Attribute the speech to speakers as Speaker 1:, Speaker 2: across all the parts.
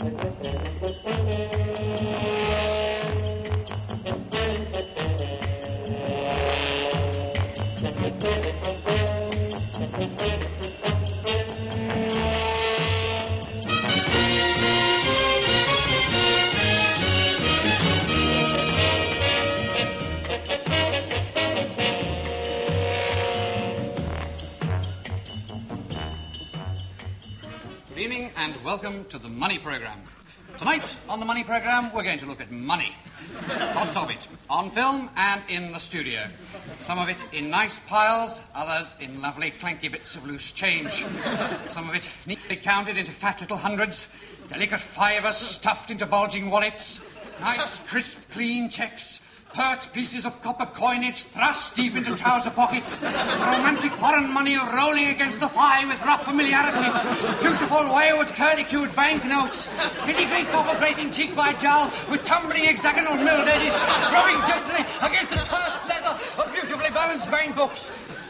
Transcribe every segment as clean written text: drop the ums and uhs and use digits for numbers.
Speaker 1: Good evening and welcome to the Money Programme. Tonight on the Money Programme we're going to look at money. Lots of it, on film and in the studio. Some of it in nice piles, others in lovely clanky bits of loose change. Some of it neatly counted into fat little hundreds, delicate fivers stuffed into bulging wallets, nice crisp clean checks, pert pieces of copper coinage thrust deep into trouser pockets, romantic foreign money rolling against the thigh with rough familiarity, beautiful wayward curly-cued banknotes, filigree copper grating cheek by jowl with tumbling hexagonal milled edges, rubbing gently against the terse leather of beautifully balanced bank books.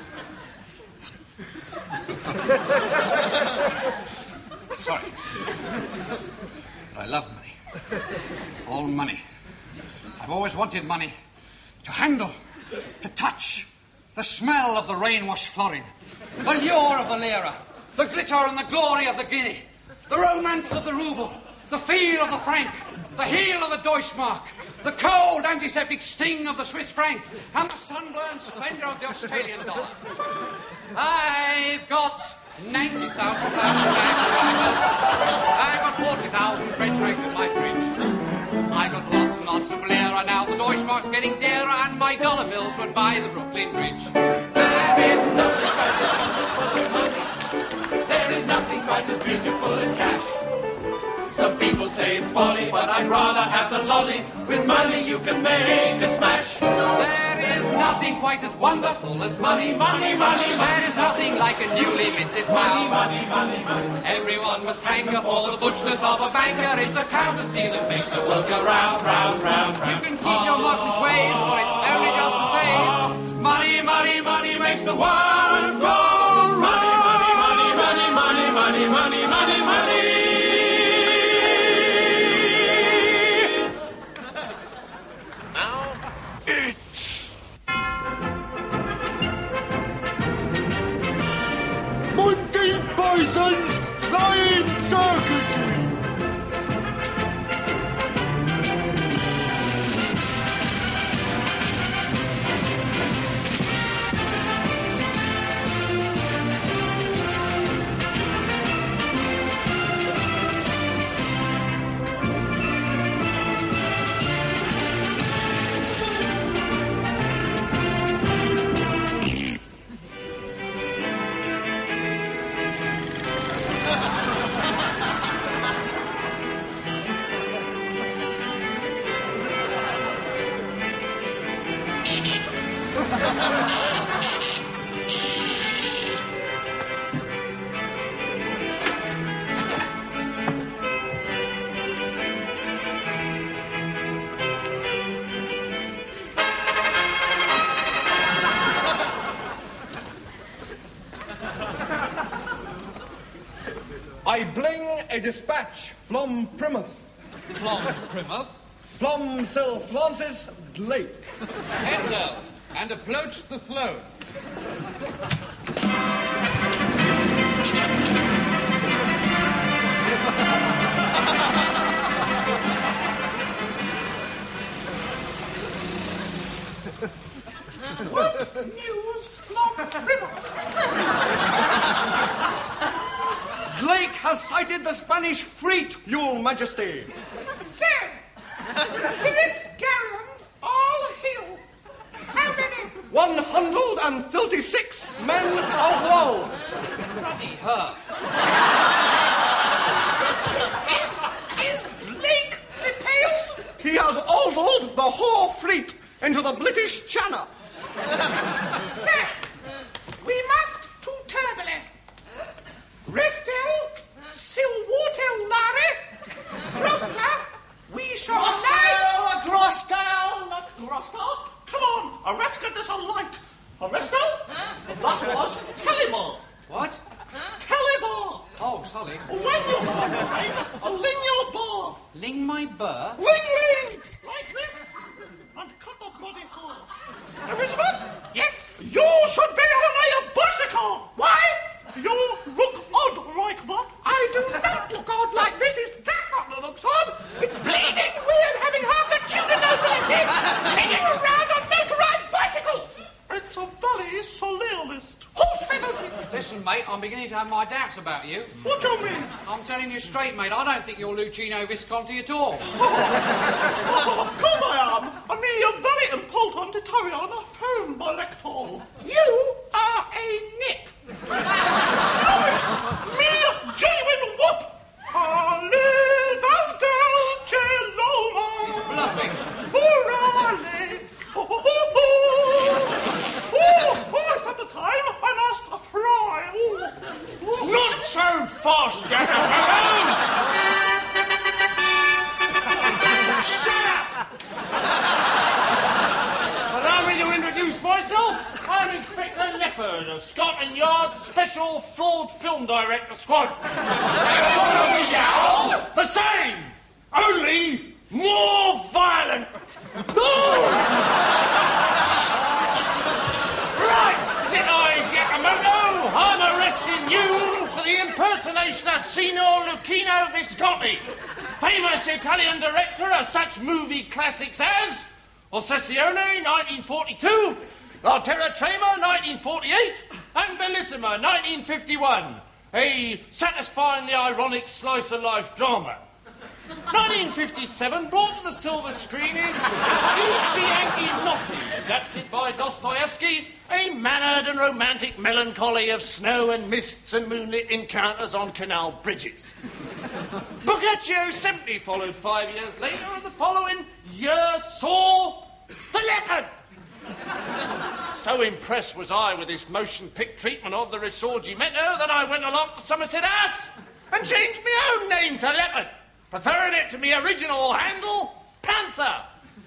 Speaker 1: Sorry. But I love money. All money. I've always wanted money. To handle, to touch, the smell of the rain-washed florin, the lure of the lira, the glitter and the glory of the guinea, the romance of the rouble, the feel of the franc, the heel of the Deutschmark, the cold antiseptic sting of the Swiss franc, and the sunburned splendour of the Australian dollar. I've got 90,000 pounds in I've got 40,000 French francs in my fridge. I've got lots and lots of lira now. The Deutschmark's getting dearer, and my dollar bills would buy the Brooklyn Bridge. There is nothing quite as wonderful as money. There is nothing quite as beautiful as cash. Some people say it's folly, but I'd rather have the lolly. With money you can make a smash. There is nothing quite as wonderful as money, money, money, money. There is nothing like a newly minted pound. Money, money, money, money. Everyone must hanker for the butchness of a banker. It's accountancy that makes the world go round, round, round, round. You can keep your Marxist ways, for it's only just a phase. Money, money, money makes the world go round. Money, money, money, money, money, money, money, money, money.
Speaker 2: Monty Python's Flying Circuitry.
Speaker 3: I bling a dispatch from Plymouth.
Speaker 1: From Plymouth.
Speaker 3: From Sir Francis Drake.
Speaker 1: Enter and approach the throne.
Speaker 4: What news from Plymouth?
Speaker 3: Drake has sighted the Spanish fleet, Your Majesty.
Speaker 4: Sir, Philip's galleons all hill. How many?
Speaker 3: 136 men of war.
Speaker 1: Bloody her.
Speaker 4: Is Drake repelled?
Speaker 3: He has ordered the whole fleet into the British Channel.
Speaker 4: Sir, we must to turbulent. Restel, Silwater, Larry, Gloucester, we shall light.
Speaker 5: Grostel. Come on, let's get this on light. Restel? That was Tellymore.
Speaker 1: What?
Speaker 5: Tellymore.
Speaker 1: Oh, solid.
Speaker 5: When you're married, a ling your bar.
Speaker 1: Ling my burr?
Speaker 5: Ling, ling! Like this. And cut the bloody hole. Elizabeth?
Speaker 4: Yes?
Speaker 5: You should be on a bicycle.
Speaker 4: Why?
Speaker 5: You look odd like that.
Speaker 4: I do not look odd like this. Is that not the looks odd? It's bleeding weird having half the children over their head hanging around on motorised bicycles.
Speaker 5: It's a very surrealist.
Speaker 4: Horse feathers.
Speaker 1: Listen, mate, I'm beginning to have my doubts about you.
Speaker 5: What do you mean?
Speaker 1: I'm telling you straight, mate, I don't think you're Lucchino Visconti at all.
Speaker 5: Oh, of course I am. I'm a very important Italian film director.
Speaker 4: You are a nip.
Speaker 5: Rubbish! Me, genuine whoop! Live al dolce l'uomo.
Speaker 1: He's bluffing.
Speaker 5: Morale. It's at the time I must fry.
Speaker 3: Not so fast, gentlemen! Shut up! Allow me to introduce myself. I'm Inspector Leopard of Scotland Yard Special Fraud Film Director Squad. The same, only more violent. Right, Slit Eyes Yakamoto, I'm arresting you for the impersonation of Signor Lucchino Visconti, famous Italian director of such movie classics as Ossessione, 1942, La Terra Trema, 1948, and Bellissima, 1951, a satisfyingly ironic slice-of-life drama. 1957, brought to the silver screen, is Il Bianchi Notti, adapted by Dostoevsky, a mannered and romantic melancholy of snow and mists and moonlit encounters on canal bridges. Boccaccio simply followed 5 years later, and the following year saw The Leopard. So impressed was I with this motion pic treatment of the Risorgimento that I went along to Somerset House and changed my own name to Leopard, preferring it to my original handle, Panther.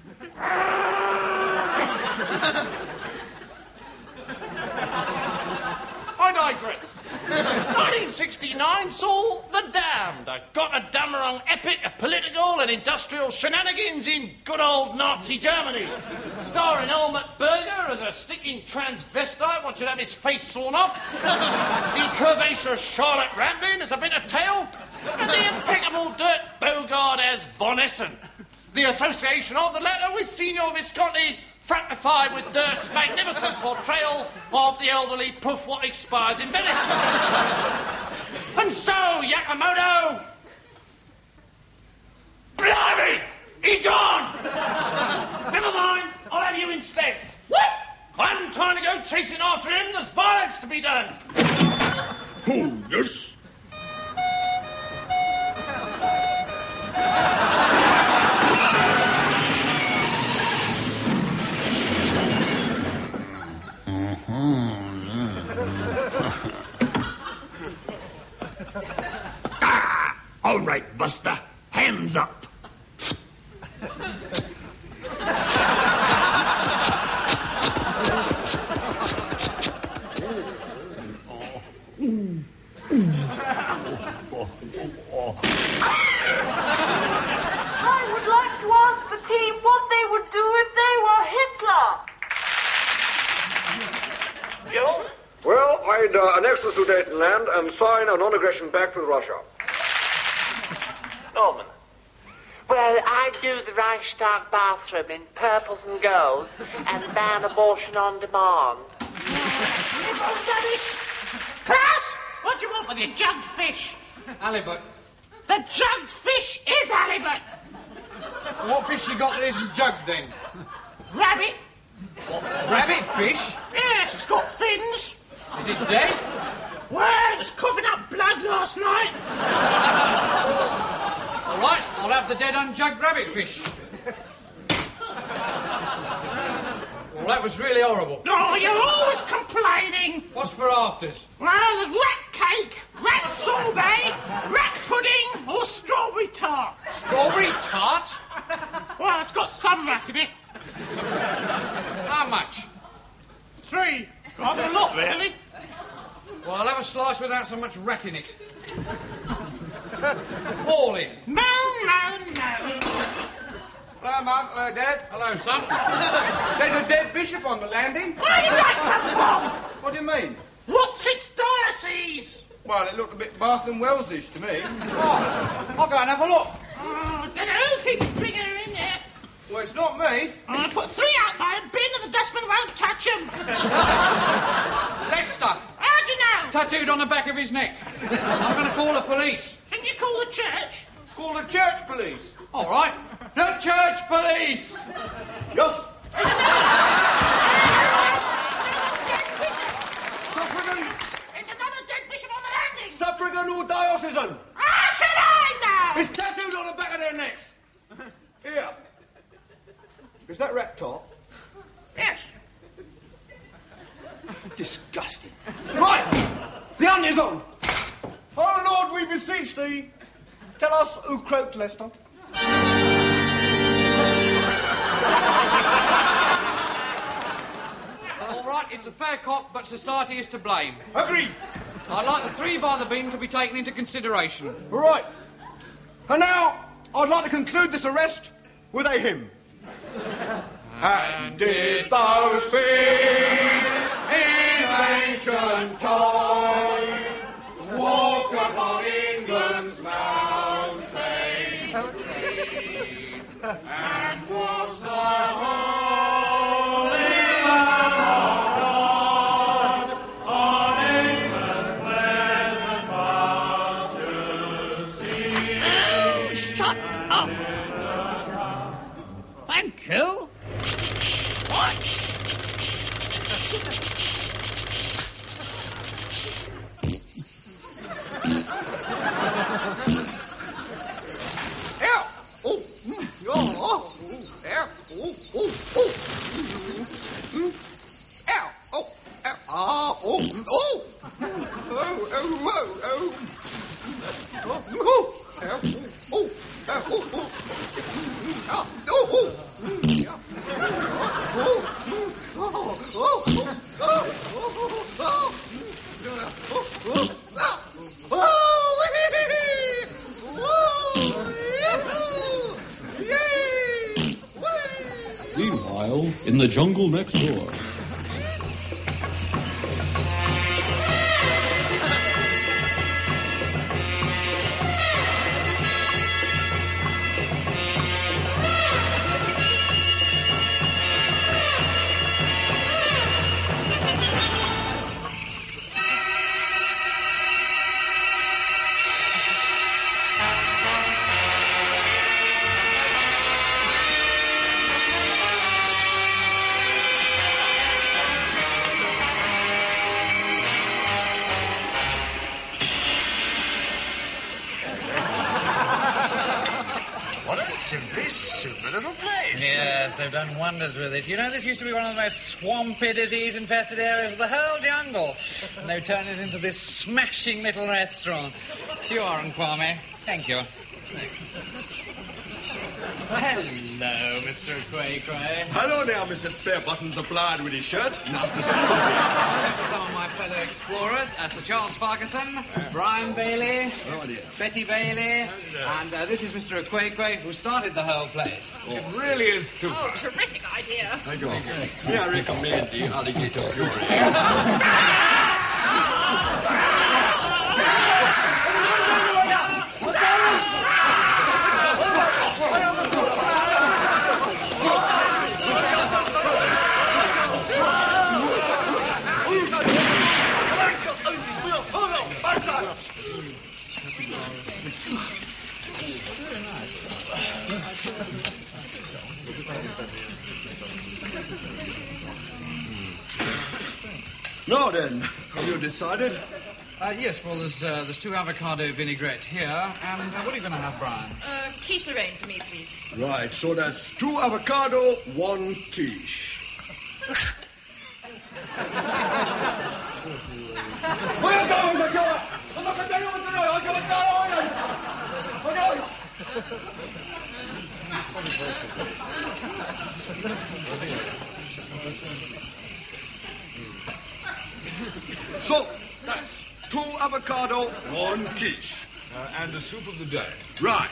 Speaker 3: I digress. 1969 saw The Damned, a Gotterdammerung epic of political and industrial shenanigans in good old Nazi Germany, starring Helmut Berger as a sticking transvestite once you'd have his face sawn off, the curvaceous Charlotte Rampling as a bit of tail, and the impeccable Dirk Bogarde as Von Essen. The association of the latter with Signor Visconti fructified with Dirk's magnificent portrayal of the elderly puff what expires in Venice. And so, Yakamoto... Blimey! He's gone! Never mind, I'll have you instead.
Speaker 4: What?
Speaker 3: I'm trying to go chasing after him. There's violence to be done.
Speaker 2: Oh, yes. All right, Buster. Hands up.
Speaker 6: I would like to ask the team what they would do if they were Hitler.
Speaker 7: You? Well, I'd annex the Sudetenland and sign a non-aggression pact with Russia.
Speaker 6: Norman.
Speaker 8: Well, I'd do the Reichstag bathroom in purples and golds and ban abortion on demand.
Speaker 4: Klaus, what do you want with your jugged fish?
Speaker 1: Halibut.
Speaker 4: The jugged fish is halibut.
Speaker 1: What fish you got that isn't jugged, then?
Speaker 4: Rabbit.
Speaker 1: What, rabbit fish?
Speaker 4: Yes, it's got fins.
Speaker 1: Is it dead?
Speaker 4: Well, it was coughing up blood last night.
Speaker 1: All right, I'll have the dead unjugged rabbit fish. Well, that was really horrible.
Speaker 4: Oh, you're always complaining.
Speaker 1: What's for afters?
Speaker 4: Well, there's rat cake, rat sorbet, rat pudding, or strawberry tart.
Speaker 1: Strawberry tart?
Speaker 4: Well, it's got some rat in it.
Speaker 1: How much?
Speaker 4: 3. Rather a lot, really.
Speaker 1: Well, I'll have a slice without so much rat in it. Pauline.
Speaker 4: No.
Speaker 9: Hello, Mum. Hello, Dad.
Speaker 1: Hello, son.
Speaker 9: There's a dead bishop on the landing.
Speaker 4: Where did that come from?
Speaker 9: What do you mean?
Speaker 4: What's its diocese?
Speaker 9: Well, it looked a bit Bath and Wells-ish to me.
Speaker 1: Oh, I'll go and have a look.
Speaker 4: Oh, don't know who keeps bringing her in there.
Speaker 9: Well, it's not me.
Speaker 4: I put 3 out by a bin and the dustman won't touch them.
Speaker 1: Lester.
Speaker 4: How do you know?
Speaker 1: Tattooed on the back of his neck. I'm going to call the police.
Speaker 4: Shouldn't you call the church?
Speaker 9: Call the church police.
Speaker 1: All right. The church police.
Speaker 9: Yes.
Speaker 4: It's another dead bishop on the landing.
Speaker 9: Suffragan or diocesan?
Speaker 4: How should I know?
Speaker 9: It's tattooed on the back of their necks. Here. Is that rat top?
Speaker 4: Yes.
Speaker 9: Disgusting. Right. The hunt is on. Oh, Lord, we beseech thee. Tell us who croaked Leicester.
Speaker 1: All right, it's a fair cop, but society is to blame.
Speaker 9: Agreed.
Speaker 1: I'd like the 3 by the bin to be taken into consideration.
Speaker 9: All right. And now, I'd like to conclude this arrest with a hymn. And did those feet in ancient time walk upon England's mountain green, and was the Holy Lamb of God on England's pleasant pastures seen?
Speaker 4: Oh, shut up. Thank you. What?
Speaker 10: Meanwhile, in the jungle next door.
Speaker 11: Simply super little place.
Speaker 12: Yes, they've done wonders with it. You know, this used to be one of the most swampy, disease-infested areas of the whole jungle. And they've turned it into this smashing little restaurant. You aren't, Kwame. Thank you. Hello, Mr. Quay-Cray.
Speaker 2: Hello now, Mr. Spare Buttons applied with his shirt. Nice to see you.
Speaker 12: These are some of my fellow explorers. Sir Charles Farquharson, Brian Bailey, Betty Bailey, and this is Mr. Quay-Cray, who started the whole place. It really is super.
Speaker 6: Oh, terrific idea.
Speaker 2: Thank you. May I recommend the alligator puree? Now then, have you decided?
Speaker 1: Yes, well, there's 2 avocado vinaigrette here, and what are you going to have, Brian?
Speaker 6: Quiche Lorraine for me, please.
Speaker 2: Right, so that's 2 avocado, 1 quiche. So, that's 2 avocado, 1 quiche.
Speaker 13: And a soup of the day.
Speaker 2: Right.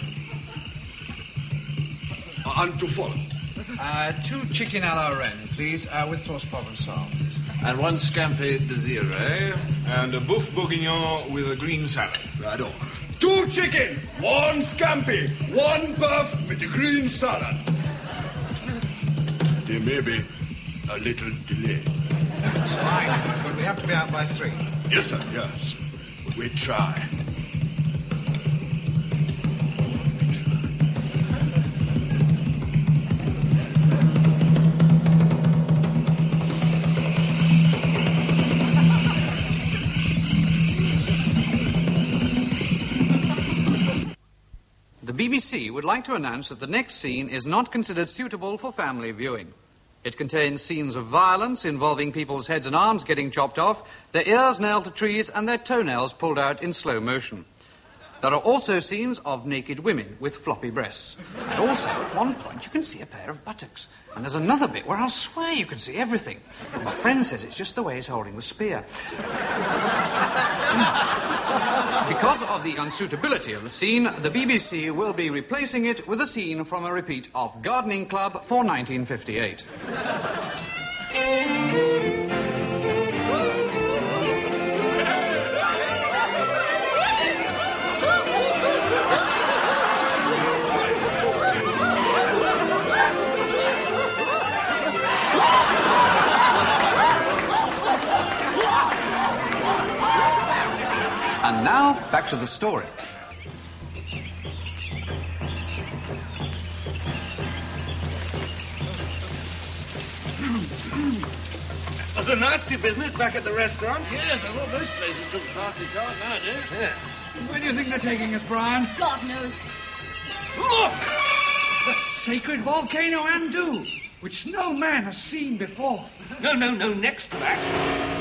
Speaker 2: And to follow.
Speaker 12: 2 chicken a la reine, please, with sauce provençal.
Speaker 3: And 1 scampi désiré.
Speaker 13: And a boeuf bourguignon with a green salad.
Speaker 2: Right on. 2 chicken, 1 scampi, 1 buff with a green salad. There may be a little delay.
Speaker 12: That's fine, but we have to be out by 3.
Speaker 2: Yes, sir, yes. We try.
Speaker 1: The BBC would like to announce that the next scene is not considered suitable for family viewing. It contains scenes of violence involving people's heads and arms getting chopped off, their ears nailed to trees, and their toenails pulled out in slow motion. There are also scenes of naked women with floppy breasts. And also, at one point, you can see a pair of buttocks. And there's another bit where I'll swear you can see everything. But my friend says it's just the way he's holding the spear. Because of the unsuitability of the scene, the BBC will be replacing it with a scene from a repeat of Gardening Club for 1958. And now, back to the story.
Speaker 3: It was a nasty business back at the restaurant. Yes, I thought most places took party cars nowadays.
Speaker 12: Yeah. Where do you think they're taking us, Brian?
Speaker 14: God knows.
Speaker 9: Look! The sacred volcano Andu, which no man has seen before.
Speaker 5: No, next to that.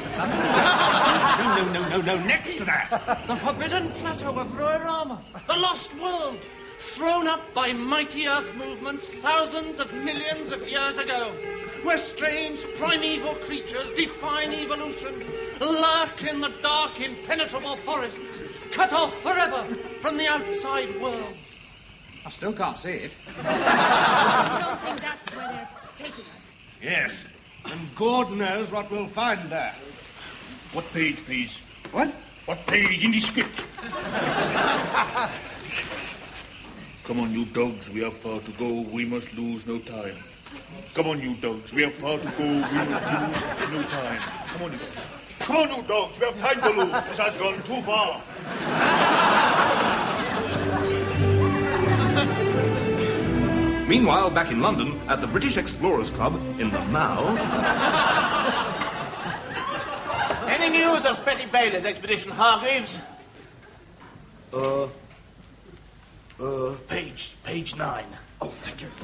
Speaker 5: No, next to that.
Speaker 3: The forbidden plateau of Roraima, the lost world, thrown up by mighty earth movements thousands of millions of years ago, where strange primeval creatures defying evolution lurk in the dark, impenetrable forests, cut off forever from the outside world.
Speaker 12: I still can't see it.
Speaker 14: I don't think that's where they're taking us.
Speaker 5: Yes, and God knows what we'll find there. What page, please?
Speaker 12: What?
Speaker 5: What page in the script? Come on, you dogs, we have far to go. We must lose no time. Come on, you dogs, we have far to go. We must lose no time. Come on, you dogs. Come on, you dogs, we have time to lose. This has gone too far.
Speaker 15: Meanwhile, back in London, at the British Explorers Club in the Mall...
Speaker 3: Any news of Betty Bailey's expedition, Hargreaves?
Speaker 5: Page 9.
Speaker 2: Oh, thank you.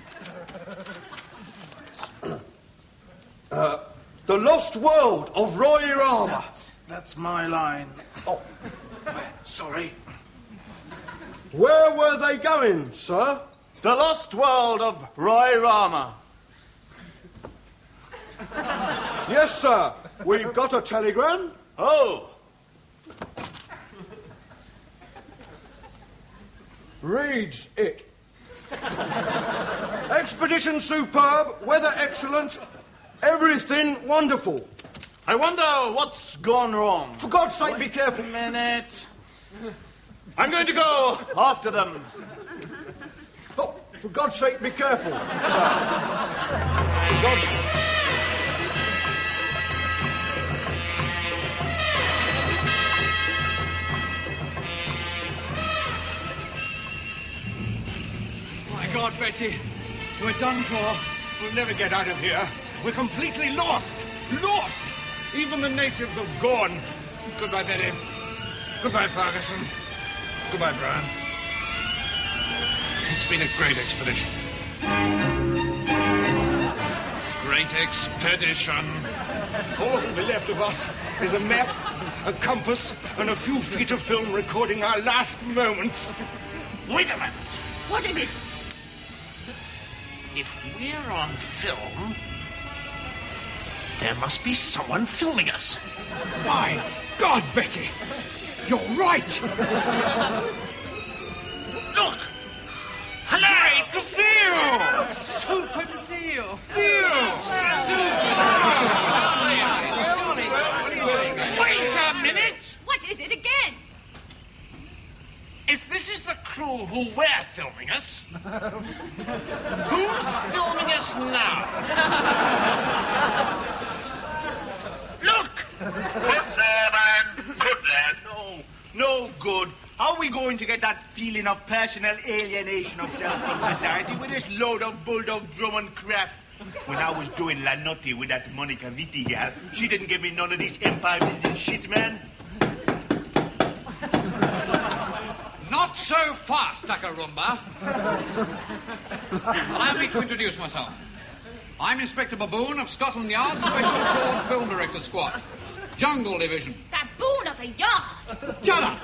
Speaker 2: The Lost World of Roraima.
Speaker 5: That's my line.
Speaker 2: Oh, sorry. Where were they going, sir?
Speaker 3: The Lost World of Roraima.
Speaker 2: Yes, sir. We've got a telegram.
Speaker 3: Oh.
Speaker 2: Reads it. Expedition superb, weather excellent, everything wonderful.
Speaker 3: I wonder what's gone wrong.
Speaker 2: For God's sake, be careful.
Speaker 3: A minute. I'm going to go after them.
Speaker 2: Oh, for God's sake, be careful, sir. For God's...
Speaker 9: My God, Betty, we're done for.
Speaker 5: We'll never get out of here. We're completely lost. Lost. Even the natives have gone. Goodbye, Betty. Goodbye, Ferguson. Goodbye, Brian. It's been a great expedition. Great expedition. All that will be left of us is a map, a compass, and a few feet of film recording our last moments. Wait a minute.
Speaker 14: What is it?
Speaker 3: If we're on film, There must be someone filming us.
Speaker 4: My God, Betty! You're right!
Speaker 3: Look! Hello! To see you!
Speaker 12: Super to see you.
Speaker 3: Wait a minute!
Speaker 14: What is it again?
Speaker 3: If this is the crew who were filming us, who's filming us now? Look!
Speaker 5: Good there, man. Good there. No good. How are we going to get that feeling of personal alienation of self in society with this load of bulldog Drummond crap? When I was doing La Notte with that Monica Vitti gal, she didn't give me none of this empire building shit, man.
Speaker 12: Not so fast, Takarumba. Allow me to introduce myself. I'm Inspector Baboon of Scotland Yard Special Corps Film Director Squad. Jungle Division.
Speaker 14: Baboon of a yacht.
Speaker 12: Shut up!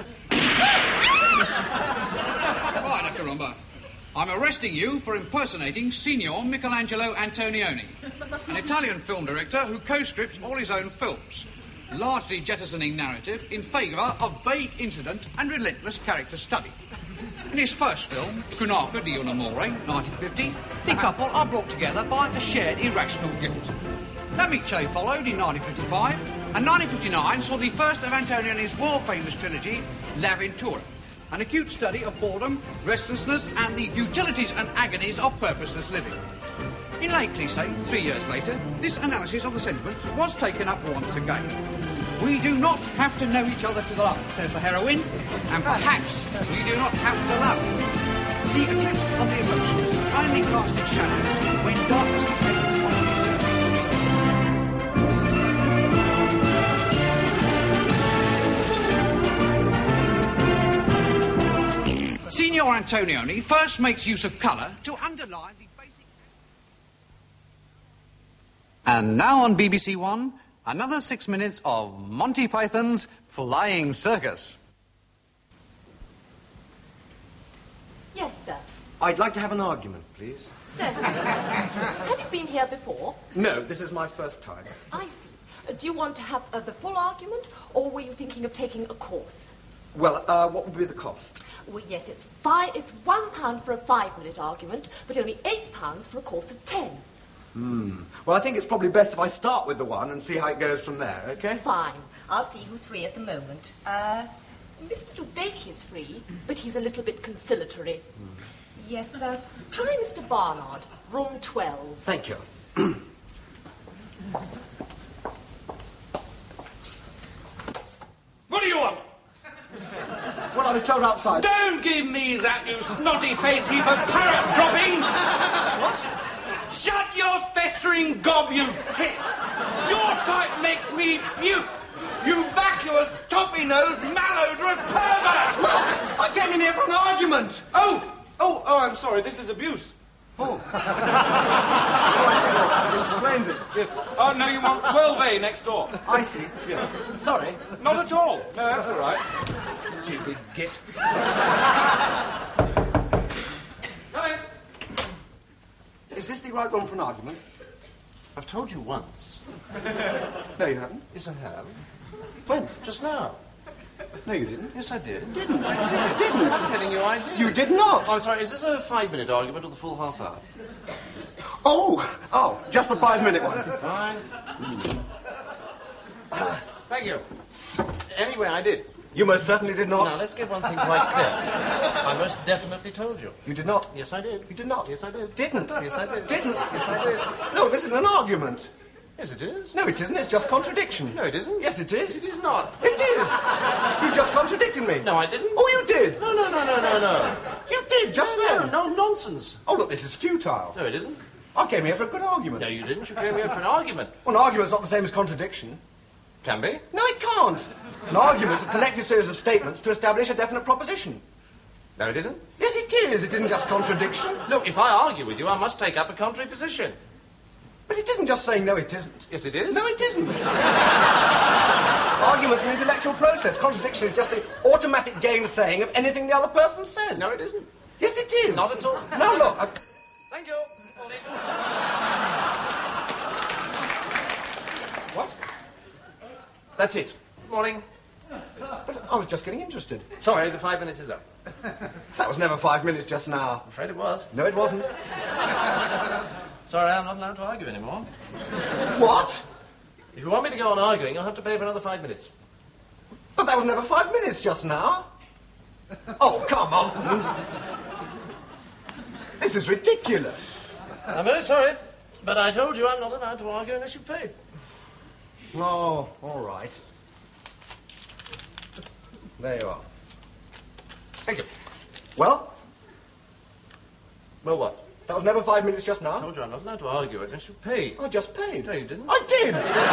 Speaker 12: Right, Takarumba. I'm arresting you for impersonating Signor Michelangelo Antonioni, an Italian film director who co-scripts all his own films, largely jettisoning narrative in favour of vague incident and relentless character study. In his first film, Kunaka di un Amore, 1950, the couple are brought together by a shared irrational guilt. L'Amiche followed in 1955, and 1959 saw the first of Antonioni's world-famous trilogy, L'Avventura, an acute study of boredom, restlessness, and the futilities and agonies of purposeless living. In late Cliché, 3 years later, this analysis of the sentiments was taken up once again. We do not have to know each other to the last, says the heroine, and perhaps we do not have to love. The eclipse of the emotions finally casts its shadows when darkness descends on the deserted street. Signor Antonioni first makes use of colour to underline the basic...
Speaker 1: And now on BBC One, another 6 minutes of Monty Python's Flying Circus.
Speaker 16: Yes, sir.
Speaker 2: I'd like to have an argument, please.
Speaker 16: Certainly, sir. Have you been here before?
Speaker 2: No, this is my first time.
Speaker 16: I see. Do you want to have the full argument, or were you thinking of taking a course?
Speaker 2: Well, what would be the cost?
Speaker 16: Well, yes, it's £1 for a 5-minute argument, but only £8 for a course of 10.
Speaker 2: Well, I think it's probably best if I start with the one and see how it goes from there, okay?
Speaker 16: Fine. I'll see who's free at the moment. Mr. Dubake is free, but he's a little bit conciliatory. Yes, sir. Try Mr. Barnard, room 12.
Speaker 2: Thank you.
Speaker 9: What do you want?
Speaker 2: Well, I was told outside.
Speaker 9: Don't give me that, you snotty-faced heap of parrot droppings! What? Shut your festering gob, you tit! Your type makes me puke! You vacuous, toffee-nosed, malodorous pervert!
Speaker 2: Look! I came in here for an argument!
Speaker 9: Oh, I'm sorry, this is abuse.
Speaker 2: Oh. That explains it.
Speaker 9: Yes. Oh, no, you want 12A next door.
Speaker 2: I see.
Speaker 9: Yeah.
Speaker 2: Sorry.
Speaker 9: Not at all. No, that's all right. Stupid git.
Speaker 2: Is this the right one for an argument?
Speaker 17: I've told you once.
Speaker 2: No, you haven't.
Speaker 17: Yes, I have.
Speaker 2: When?
Speaker 17: Just now.
Speaker 2: No, you didn't.
Speaker 17: Yes, I did.
Speaker 2: Didn't. You didn't.
Speaker 17: I'm telling you I did.
Speaker 2: You did not.
Speaker 17: Oh, I'm sorry, is this a 5-minute argument or the full half hour?
Speaker 2: Oh, just the 5-minute one.
Speaker 17: Fine. Thank you. Anyway, I did.
Speaker 2: You most certainly did not.
Speaker 17: Now, let's get one thing quite clear. I most definitely told you.
Speaker 2: You did not.
Speaker 17: Yes, I did.
Speaker 2: You did not.
Speaker 17: Yes, I did.
Speaker 2: Didn't.
Speaker 17: Yes, I did.
Speaker 2: Didn't.
Speaker 17: Yes, I did.
Speaker 2: No, this isn't an argument.
Speaker 17: Yes, it is.
Speaker 2: No, it isn't. It's just contradiction.
Speaker 17: No, it isn't.
Speaker 2: Yes, it is.
Speaker 17: It is not.
Speaker 2: It is. You just contradicted me.
Speaker 17: No, I didn't.
Speaker 2: Oh, you did.
Speaker 17: No.
Speaker 2: You did, just then.
Speaker 17: No, nonsense.
Speaker 2: Oh, look, this is futile.
Speaker 17: No, it isn't.
Speaker 2: I came here for a good argument.
Speaker 17: No, you didn't. You came here for an argument.
Speaker 2: Well, an argument's not the same as contradiction.
Speaker 17: Can be.
Speaker 2: No, it can't. An argument's a collective series of statements to establish a definite proposition.
Speaker 17: No, it isn't.
Speaker 2: Yes, it is. It isn't just contradiction.
Speaker 17: Look, if I argue with you, I must take up a contrary position.
Speaker 2: But it isn't just saying no, it isn't.
Speaker 17: Yes, it is.
Speaker 2: No, it isn't. Argument's an intellectual process. Contradiction is just the automatic gainsaying of anything the other person says.
Speaker 17: No, it isn't.
Speaker 2: Yes, it is.
Speaker 17: Not at all.
Speaker 2: No, look.
Speaker 17: Thank you. That's it. Morning.
Speaker 2: But I was just getting interested.
Speaker 17: Sorry, the 5 minutes is up.
Speaker 2: That was never 5 minutes just now.
Speaker 17: I'm afraid it was.
Speaker 2: No, it wasn't.
Speaker 17: Sorry, I'm not allowed to argue anymore.
Speaker 2: What?
Speaker 17: If you want me to go on arguing, you'll have to pay for another 5 minutes.
Speaker 2: But that was never 5 minutes just now. Oh, come on. This is ridiculous.
Speaker 17: I'm very sorry, but I told you I'm not allowed to argue unless you pay.
Speaker 2: Oh, all right. There you are.
Speaker 17: Thank you.
Speaker 2: Well?
Speaker 17: Well, what?
Speaker 2: That was never 5 minutes just now.
Speaker 17: I told you I'm not allowed to argue unless you pay.
Speaker 2: I just paid.
Speaker 17: No, you didn't.
Speaker 2: I did!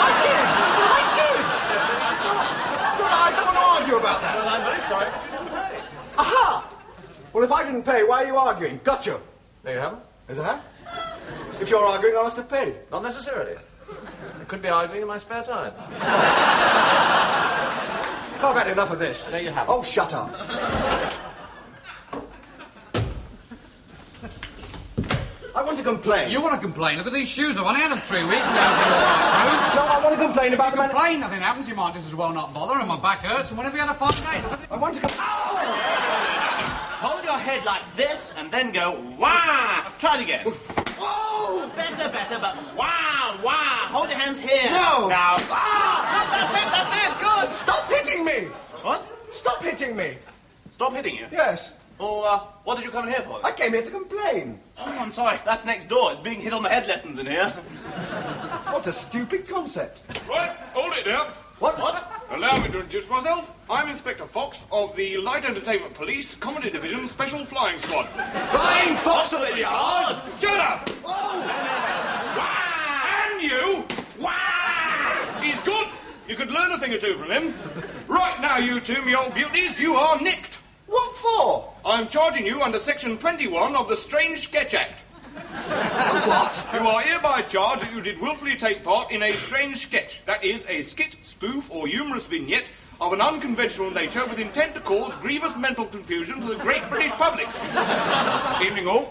Speaker 2: Look, I don't want to argue about that.
Speaker 17: Well, I'm very sorry, but you didn't pay.
Speaker 2: Aha! Well, if I didn't pay, why are you arguing? Gotcha.
Speaker 17: No, you haven't.
Speaker 2: Is that? If you're arguing, I must have paid.
Speaker 17: Not necessarily. I could be arguing in my spare time.
Speaker 2: I've had enough of this.
Speaker 17: No, you haven't.
Speaker 2: Oh, shut up. I want to complain.
Speaker 1: You want to complain? Look at these shoes. I've only had them 3 weeks and they're all right.
Speaker 2: No, I want to complain about the man...
Speaker 1: Complain, nothing happens. You might just as well not bother, and my back hurts, and whenever you had a fine day.
Speaker 2: I want to
Speaker 18: Hold your head like this and then go, wah! Try it again.
Speaker 2: Whoa!
Speaker 18: Better, but wah, wah! Hold your hands here.
Speaker 2: No!
Speaker 18: Now.
Speaker 2: Ah!
Speaker 18: That's it, good!
Speaker 2: Stop hitting me!
Speaker 18: What?
Speaker 2: Stop hitting me!
Speaker 18: Stop hitting you?
Speaker 2: Yes.
Speaker 18: Well, what did you come in here for?
Speaker 2: I came here to complain.
Speaker 18: Oh, I'm sorry. That's next door. It's being hit on the head lessons in here.
Speaker 2: What a stupid concept.
Speaker 13: Right, hold it now.
Speaker 2: What?
Speaker 13: Allow me to introduce myself. I'm Inspector Fox of the Light Entertainment Police Comedy Division Special Flying Squad.
Speaker 2: Flying Fox to the yard!
Speaker 13: Shut up!
Speaker 2: Oh!
Speaker 13: Wah! And you! Wah! He's good. You could learn a thing or two from him. Right now, you two, me old beauties, you are nicked.
Speaker 2: What for?
Speaker 13: I'm charging you under Section 21 of the Strange Sketch Act.
Speaker 2: What?
Speaker 13: You are hereby charged that you did willfully take part in a strange sketch. That is, a skit, spoof, or humorous vignette of an unconventional nature with intent to cause grievous mental confusion to the great British public. Evening all.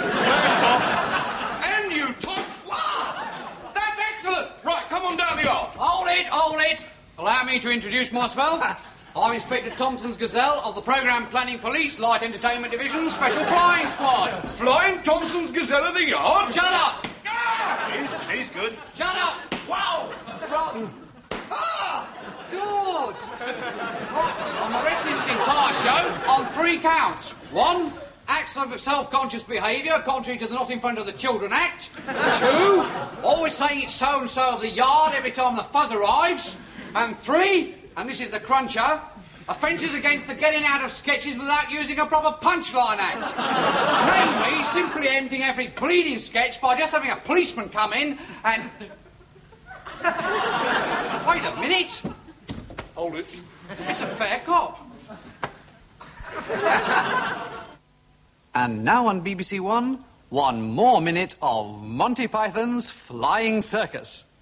Speaker 13: And you tops. Wow! That's excellent! Right, come on down the yard.
Speaker 1: Hold it! Allow me to introduce myself. I'm Inspector Thompson's Gazelle of the Programme Planning Police Light Entertainment Division Special Flying Squad.
Speaker 13: Flying Thompson's Gazelle of the yard?
Speaker 1: Shut up!
Speaker 18: He's good.
Speaker 1: Shut up!
Speaker 2: Wow! Rotten.
Speaker 1: Ah! Good. Right, I'm arresting this entire show on 3 counts. 1, acts of self-conscious behaviour contrary to the Not in Front of the Children Act. 2, always saying it's so-and-so of the yard every time the fuzz arrives. And 3, and this is the cruncher, offences against the getting out of sketches without using a proper punchline act. Namely, simply ending every bleeding sketch by just having a policeman come in and... Wait a minute.
Speaker 13: Hold it.
Speaker 1: It's a fair cop. And now on BBC One, 1 more minute of Monty Python's Flying Circus.